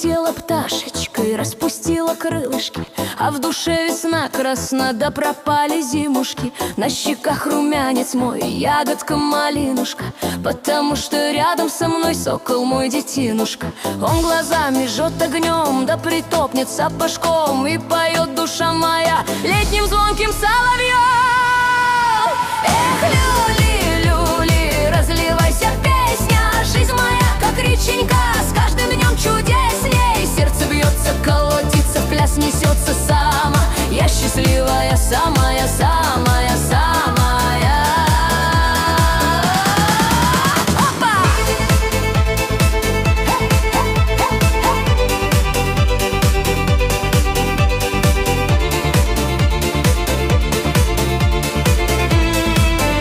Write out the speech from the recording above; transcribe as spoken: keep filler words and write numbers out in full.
Улетела пташечкой, распустила крылышки, а в душе весна красна, да пропали зимушки. На щеках румянец мой, ягодка малинушка, потому что рядом со мной сокол мой детинушка. Он глазами жжет огнем, да притопнет сапожком, и поет душа моя летним звонким соловьем. Эх, люли, люли, разливайся, песня, жизнь моя, как реченька, с каждым днем чудесней. Сердце бьется, колотится, в пляс несется сама. Я счастливая, самая, самая, самая.